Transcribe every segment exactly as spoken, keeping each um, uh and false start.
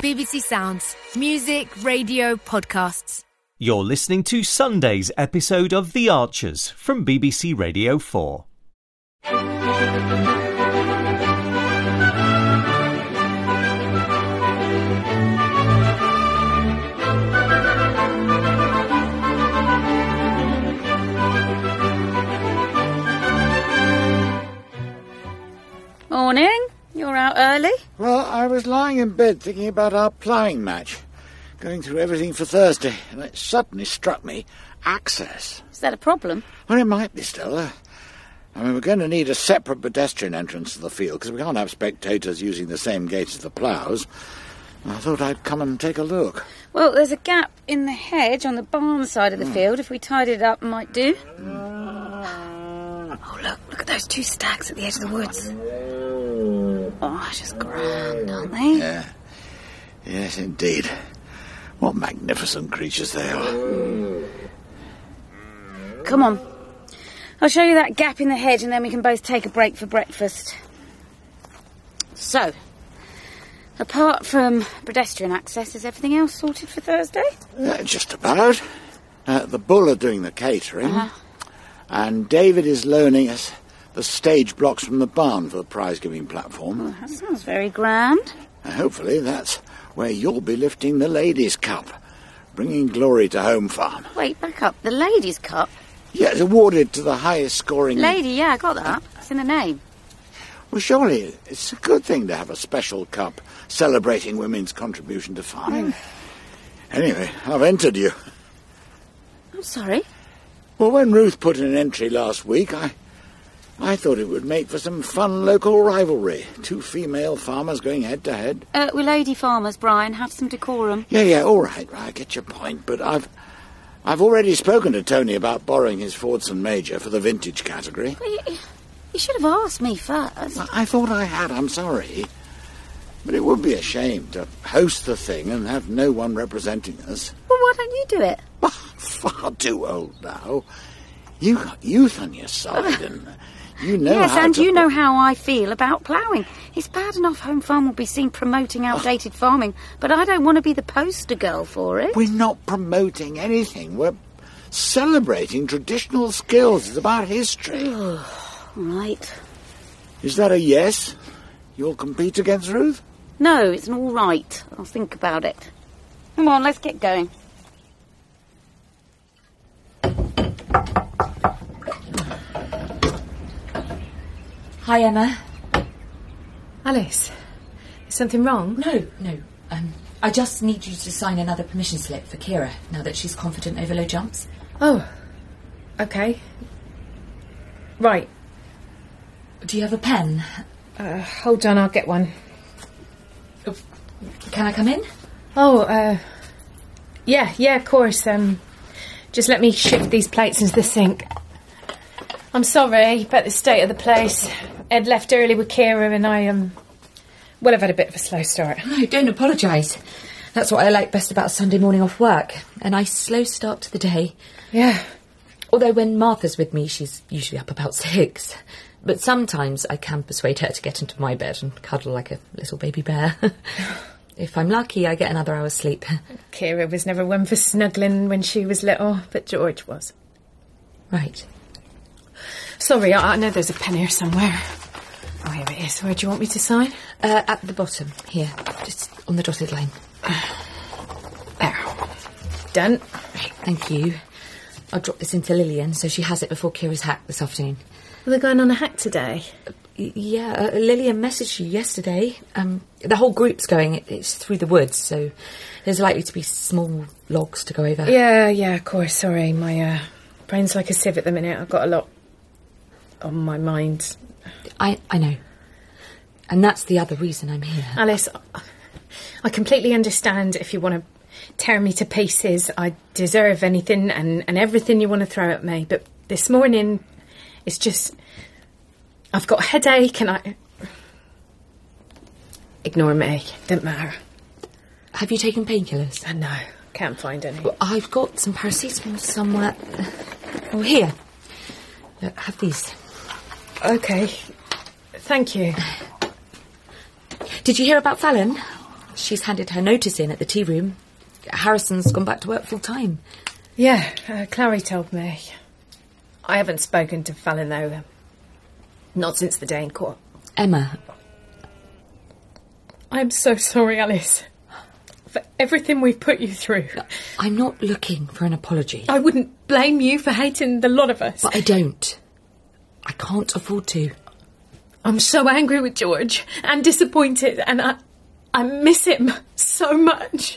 B B C Sounds. Music, radio, podcasts. You're listening to Sunday's episode of The Archers from B B C Radio four. Morning. You're out early? Well, I was lying in bed thinking about our ploughing match, going through everything for Thursday, and it suddenly struck me, access. Is that a problem? Well, it might be still. Uh, I mean, we're going to need a separate pedestrian entrance to the field, because we can't have spectators using the same gate as the ploughs. I thought I'd come and take a look. Well, there's a gap in the hedge on the barn side of the mm. field. If we tidied it up, it might do. Oh, look, look at those two stags at the edge of the woods. Oh, just grand, aren't they? Yeah. Yes, indeed. What magnificent creatures they are. Come on. I'll show you that gap in the hedge and then we can both take a break for breakfast. So, apart from pedestrian access, is everything else sorted for Thursday? Uh, just about. Uh, the Bull are doing the catering. Uh-huh. And David is loaning us the stage blocks from the barn for the prize-giving platform. Oh, that sounds very grand. And hopefully that's where you'll be lifting the Ladies' Cup, bringing glory to Home Farm. Wait, back up. The Ladies' Cup? Yeah, it's awarded to the highest scoring... Lady, yeah, I got that. It's in the name. Well, surely it's a good thing to have a special cup celebrating women's contribution to farming. Mm. Anyway, I've entered you. I'm sorry? Well, when Ruth put in an entry last week, I... I thought it would make for some fun local rivalry. Two female farmers going head-to-head. Uh, we're lady farmers, Brian. Have some decorum. Yeah, yeah, all right, right, I get your point. But I've I've already spoken to Tony about borrowing his Fordson Major for the vintage category. Well, you, you should have asked me first. I thought I had, I'm sorry. But it would be a shame to host the thing and have no one representing us. Well, why don't you do it? Far too old now. You got youth on your side and... You know yes, how and to... you know how I feel about ploughing. It's bad enough Home Farm will be seen promoting outdated oh. farming, but I don't want to be the poster girl for it. We're not promoting anything. We're celebrating traditional skills. It's about history. Right. Is that a yes? You'll compete against Ruth? No, it's an all right. I'll think about it. Come on, let's get going. Hi, Emma. Alice, is something wrong? No, no. Um, I just need you to sign another permission slip for Kira, now that she's confident over low jumps. Oh, okay. Right. Do you have a pen? Uh, hold on, I'll get one. Oh, can I come in? Oh, uh... Yeah, yeah, of course. Um, just let me shift these plates into the sink. I'm sorry about the state of the place. Ed left early with Kira and I, um... well, I've had a bit of a slow start. No, don't apologise. That's what I like best about a Sunday morning off work. A nice slow start to the day. Yeah. Although when Martha's with me, she's usually up about six. But sometimes I can persuade her to get into my bed and cuddle like a little baby bear. If I'm lucky, I get another hour's sleep. Kira was never one for snuggling when she was little, but George was. Right. Sorry, I, I know there's a pen here somewhere. Oh, here it is. Where do you want me to sign? Uh, at the bottom, here. Just on the dotted line. There. Done. Right, thank you. I'll drop this into Lillian so she has it before Kira's hack this afternoon. Well, they're going on a hack today? Uh, yeah, uh, Lillian messaged you yesterday. Um, the whole group's going. It, it's through the woods, so there's likely to be small logs to go over. Yeah, yeah, of course. Sorry, my uh, brain's like a sieve at the minute. I've got a lot on my mind. I, I know. And that's the other reason I'm here. Alice, I completely understand if you want to tear me to pieces. I deserve anything and, and everything you want to throw at me. But this morning, it's just... I've got a headache and I... Ignore me. Don't matter. Have you taken painkillers? Uh, no, can't find any. Well, I've got some paracetamol somewhere. Oh, here. Uh, have these. OK. Thank you. Did you hear about Fallon? She's handed her notice in at the tea room. Harrison's gone back to work full time. Yeah, uh, Clary told me. I haven't spoken to Fallon, though. Not since the day in court. Emma. I'm so sorry, Alice. For everything we've put you through. I'm not looking for an apology. I wouldn't blame you for hating the lot of us. But I don't. I can't afford to. I'm so angry with George and disappointed, and I, I miss him so much.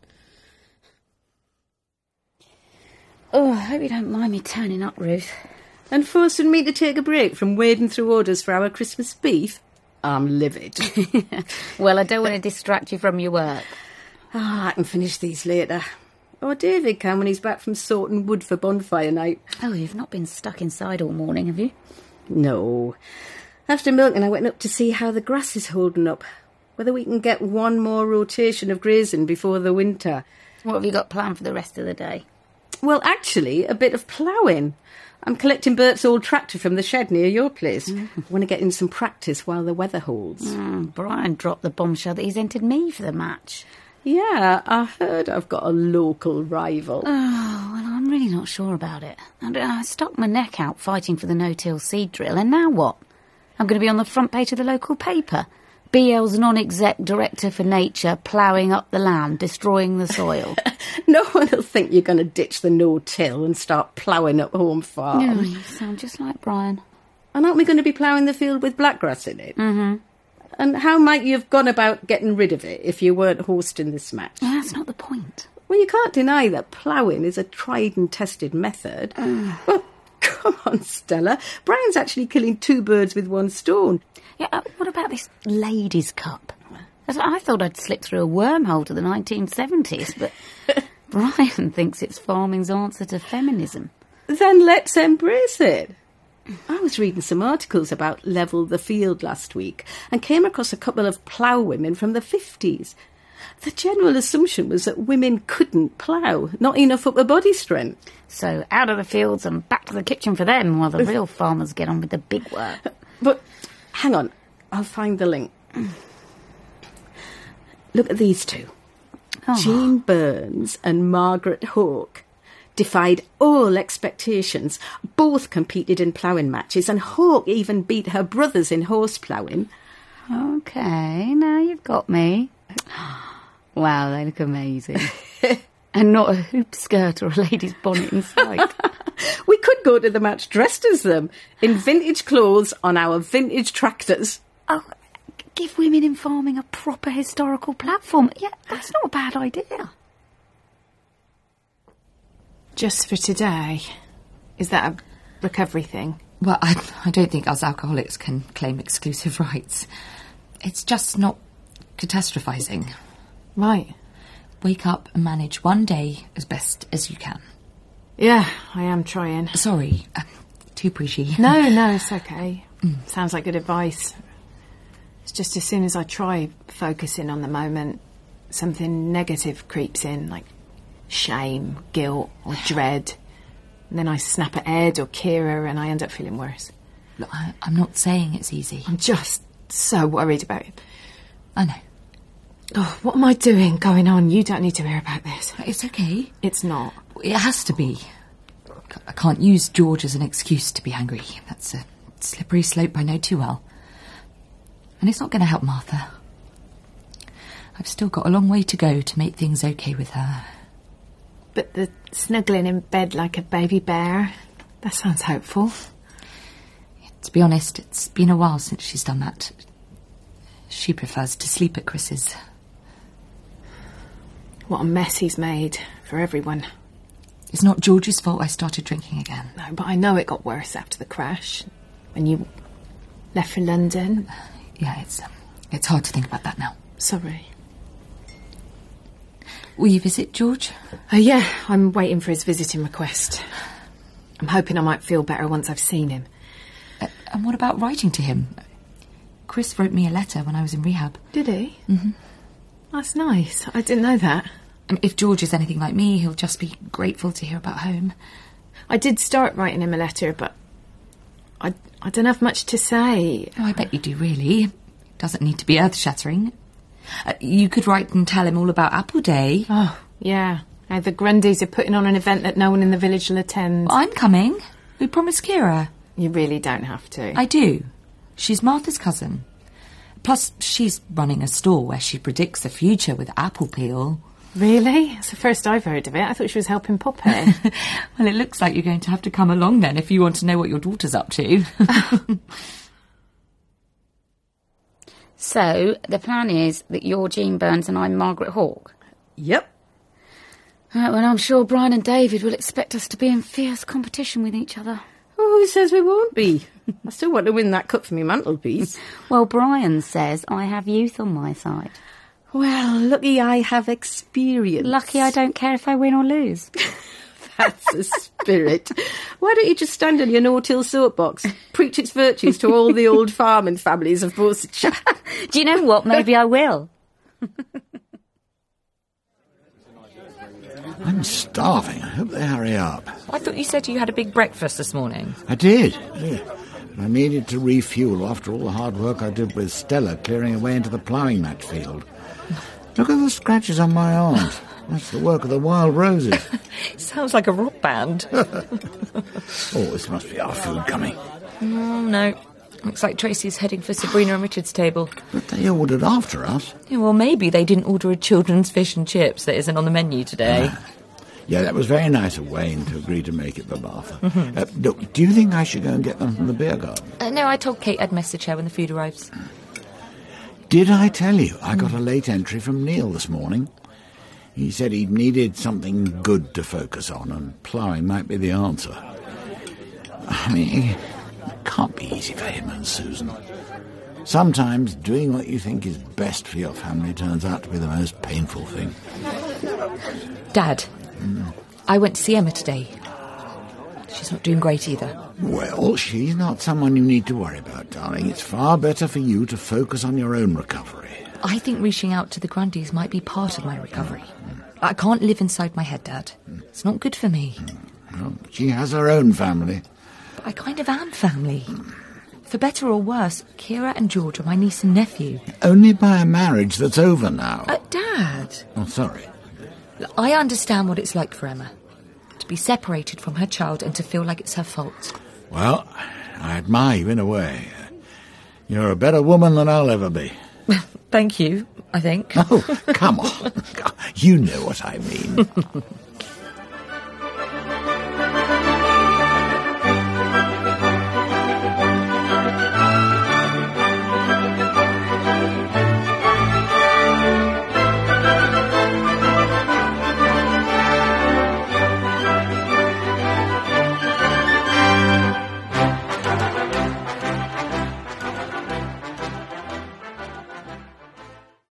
Oh, I hope you don't mind me turning up, Ruth. And forcing me to take a break from wading through orders for our Christmas beef? I'm livid. Well, I don't want to distract you from your work. Ah, I can finish these later. Or David can when he's back from sorting wood for bonfire night. Oh, you've not been stuck inside all morning, have you? No. After milking, I went up to see how the grass is holding up. Whether we can get one more rotation of grazing before the winter. What have you got planned for the rest of the day? Well, actually, a bit of ploughing. I'm collecting Bert's old tractor from the shed near your place. Mm. I want to get in some practice while the weather holds. Mm, Brian dropped the bombshell that he's entered me for the match. Yeah, I heard I've got a local rival. Oh, well, I'm really not sure about it. I, I stuck my neck out fighting for the no-till seed drill, and now what? I'm going to be on the front page of the local paper. B L's non-exec director for nature ploughing up the land, destroying the soil. No one will think you're going to ditch the no-till and start ploughing up home farm. Yeah, you sound just like Brian. And aren't we going to be ploughing the field with blackgrass in it? Mm-hmm. And how might you have gone about getting rid of it if you weren't hosting this match? Yeah, that's not the point. Well, you can't deny that ploughing is a tried and tested method. Uh. Well, come on, Stella. Brian's actually killing two birds with one stone. Yeah, uh, what about this ladies' cup? I thought I'd slipped through a wormhole to the nineteen seventies, but Brian thinks it's farming's answer to feminism. Then let's embrace it. I was reading some articles about Level the Field last week and came across a couple of plough women from the fifties. The general assumption was that women couldn't plough, not enough upper body strength. So out of the fields and back to the kitchen for them while the real farmers get on with the big work. But hang on, I'll find the link. Look at these two. Oh. Jean Burns and Margaret Hawke defied all expectations. Both competed in ploughing matches, and Hawke even beat her brothers in horse ploughing. OK, now you've got me. Wow, they look amazing. And not a hoop skirt or a lady's bonnet in sight. We could go to the match dressed as them, in vintage clothes on our vintage tractors. Oh, give women in farming a proper historical platform. Yeah, that's not a bad idea. Just for today? Is that a recovery thing? Well, I, I don't think us alcoholics can claim exclusive rights. It's just not catastrophising. Right. Wake up and manage one day as best as you can. Yeah, I am trying. Sorry, um, too preachy. No, no, it's okay. Mm. Sounds like good advice. It's just as soon as I try focusing on the moment, something negative creeps in, like shame, guilt or dread. And then I snap at Ed or Kira and I end up feeling worse. Look, I, I'm not saying it's easy. I'm just so worried about it. I know. Oh, what am I doing going on? You don't need to hear about this. It's okay. It's not. It has to be. I can't use George as an excuse to be angry. That's a slippery slope I know too well. And it's not going to help Martha. I've still got a long way to go to make things okay with her. But the snuggling in bed like a baby bear, that sounds hopeful. To be honest, it's been a while since she's done that. She prefers to sleep at Chris's. What a mess he's made for everyone. It's not George's fault I started drinking again. No, but I know it got worse after the crash. When you left for London. Yeah, it's um, it's hard to think about that now. Sorry. Will you visit George? Oh, yeah, I'm waiting for his visiting request. I'm hoping I might feel better once I've seen him. Uh, and what about writing to him? Chris wrote me a letter when I was in rehab. Did he? Mm-hmm. That's nice. I didn't know that. Um, if George is anything like me, he'll just be grateful to hear about home. I did start writing him a letter, but I, I don't have much to say. Oh, I bet you do, really. It doesn't need to be earth-shattering. Uh, you could write and tell him all about Apple Day. Oh, yeah. Now the Grundys are putting on an event that no one in the village will attend. I'm coming. We promised Kira. You really don't have to. I do. She's Martha's cousin. Plus, she's running a store where she predicts the future with apple peel. Really? It's the first I've heard of it. I thought she was helping Poppy. Well, it looks like you're going to have to come along then if you want to know what your daughter's up to. So, the plan is that you're Jean Burns and I'm Margaret Hawke? Yep. Right, well, I'm sure Brian and David will expect us to be in fierce competition with each other. Oh, who says we won't be? I still want to win that cup for me mantelpiece. Well, Brian says I have youth on my side. Well, lucky I have experience. Lucky I don't care if I win or lose. That's a spirit. Why don't you just stand on your no-till soapbox, preach its virtues to all the old farming families of Borsetshire? Do you know what? Maybe I will. I'm starving. I hope they hurry up. I thought you said you had a big breakfast this morning. I did. Yeah. I needed to refuel after all the hard work I did with Stella clearing away into the ploughing match field. Look at the scratches on my arms. That's the work of the Wild Roses. Sounds like a rock band. Oh, this must be our food coming. Oh, no. Looks like Tracy's heading for Sabrina and Richard's table. But they ordered after us. Yeah, well, maybe they didn't order a children's fish and chips that isn't on the menu today. Uh, yeah, that was very nice of Wayne to agree to make it for Martha. Mm-hmm. Uh, look, do you think I should go and get them from the beer garden? Uh, no, I told Kate I'd message her when the food arrives. Did I tell you I got a late entry from Neil this morning? He said he needed something good to focus on, and ploughing might be the answer. I mean, it can't be easy for him and Susan. Sometimes doing what you think is best for your family turns out to be the most painful thing. Dad, mm. I went to see Emma today. She's not doing great either. Well, she's not someone you need to worry about, darling. It's far better for you to focus on your own recovery. I think reaching out to the Grundys might be part of my recovery. Mm. I can't live inside my head, Dad. Mm. It's not good for me. Mm. Well, she has her own family. But I kind of am family. Mm. For better or worse, Kira and George are my niece and nephew. Only by a marriage that's over now. Uh, Dad! Oh, sorry. I understand what it's like for Emma. To be separated from her child and to feel like it's her fault. Well, I admire you in a way. You're a better woman than I'll ever be. Thank you, I think. Oh, come on. You know what I mean.